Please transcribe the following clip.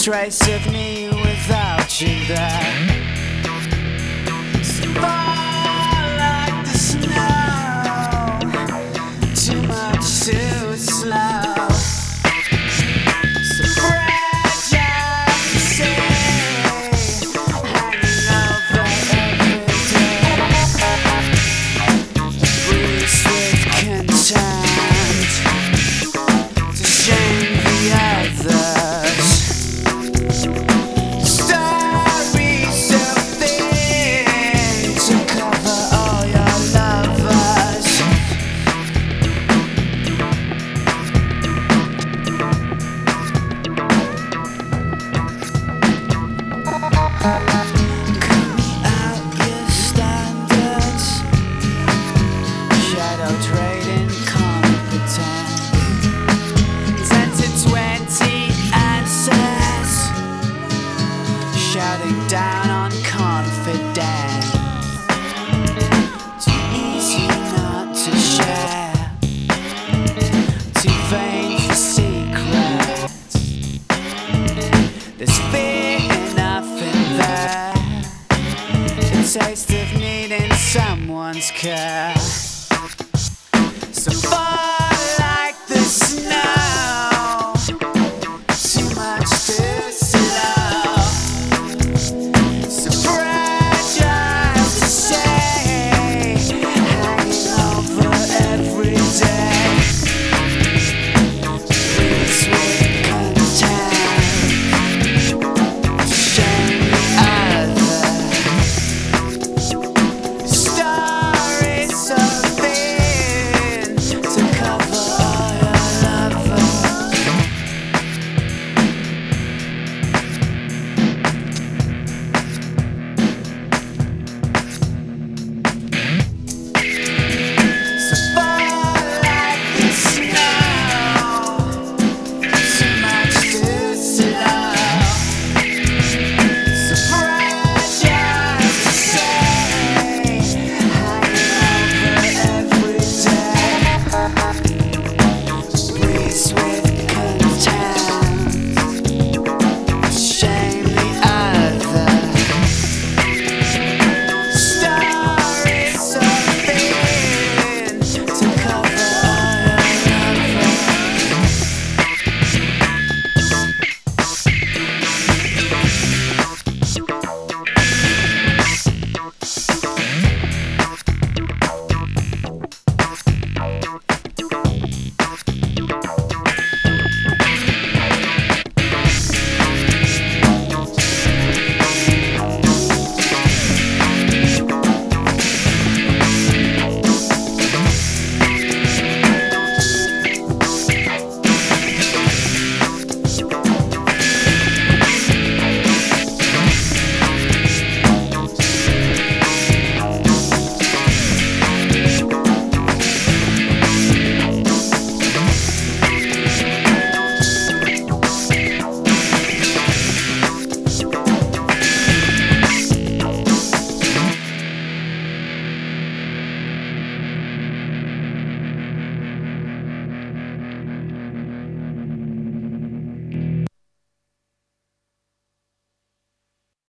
trace of me without you there. So far like the snow, too much too slow. So fragile to see, hanging over every day. Bruised with contempt, to shame the others. Stories so thin to cover all your lovers. Cut out your standards, shadow trading competence. 10 to 20 answers, shouting down on confidence. Too easy not to share, too vain for secrets. There's fear enough in there, the taste of needing someone's care.